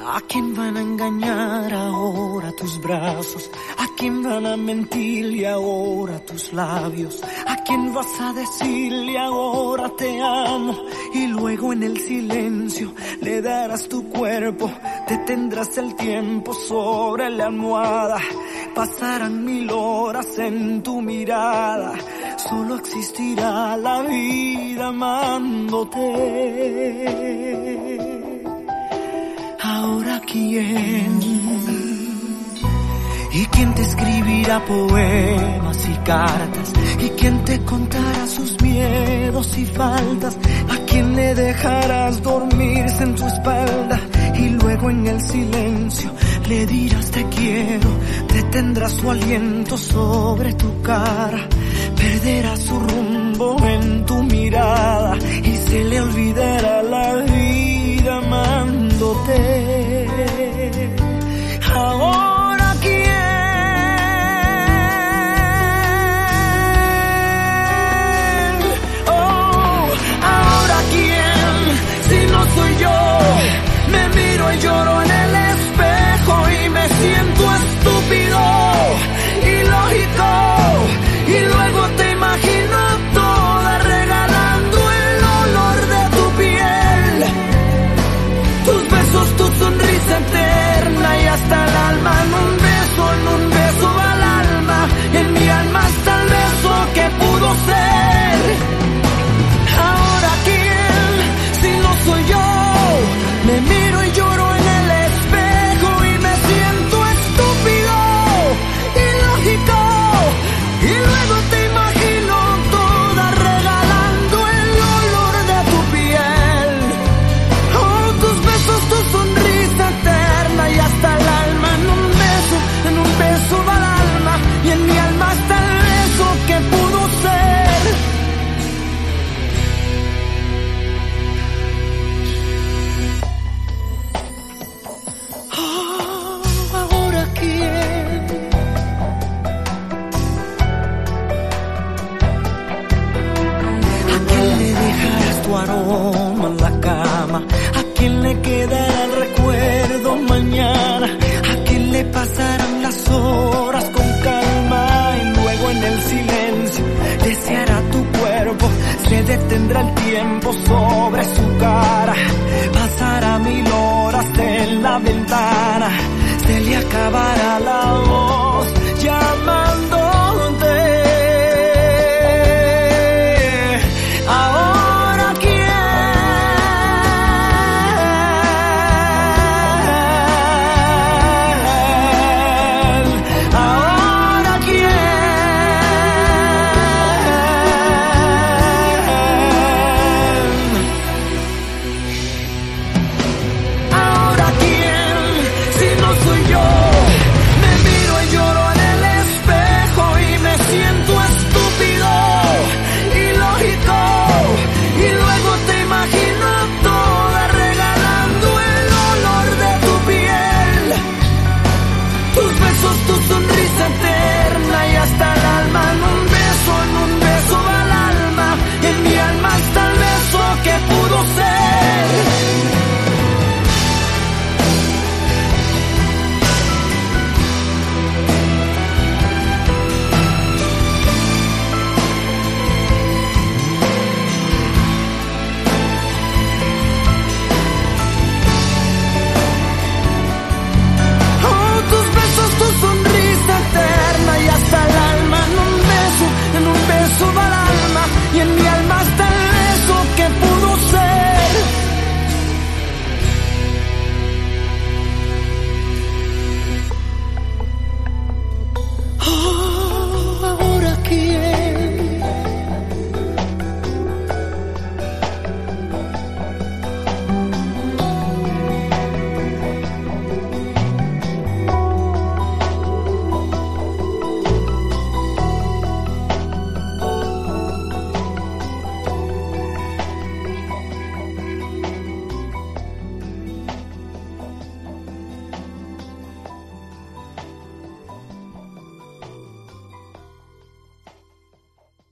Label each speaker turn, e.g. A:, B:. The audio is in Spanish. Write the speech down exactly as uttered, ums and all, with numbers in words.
A: ¿A quién van a engañar ahora tus brazos? ¿A quién van a mentirle ahora tus labios? ¿A quién vas a decirle ahora te amo? Y luego en el silencio le darás tu cuerpo, detendrás el tiempo sobre la almohada. Pasarán mil horas en tu mirada, solo existirá la vida amándote. Ahora quién, y quién te escribirá poemas y cartas, y quién te contará sus miedos y faltas, a quién le dejarás dormirse en tu espalda y luego en el silencio le dirás te quiero, detendrás su aliento sobre tu cara, perderá su rumbo en tu mirada y se le olvidará la vida amándote. Ahora quién, oh, ahora quién, si no soy yo, me miro y lloro en el espejo y me siento estúpido, ilógico, y luego te imagino toda regalando el olor de tu piel, tus besos, tu sonrisa eterna y hasta el alma. En un beso, en un beso va el alma, en mi alma está el beso que pudo ser. Ahora quién, si no soy yo, me miro y lloro en el espejo y me siento estúpido, ilógico, y luego te imagino toda regalando el olor de tu piel, oh, tus besos, tu sonrisa eterna y hasta el alma. En un beso, en un beso va el alma y en mi alma está el beso que pudo ser. Oh, ahora quién, ¿a quién le dejarás tu aroma en la cama? ¿A quién le quedará el recuerdo mañana? ¿A quién le pasarán las horas con calma? Y luego en el silencio deseará tu cuerpo, se detendrá el tiempo sobre su cara, pasará mil horas en la ventana, se le acabará la hora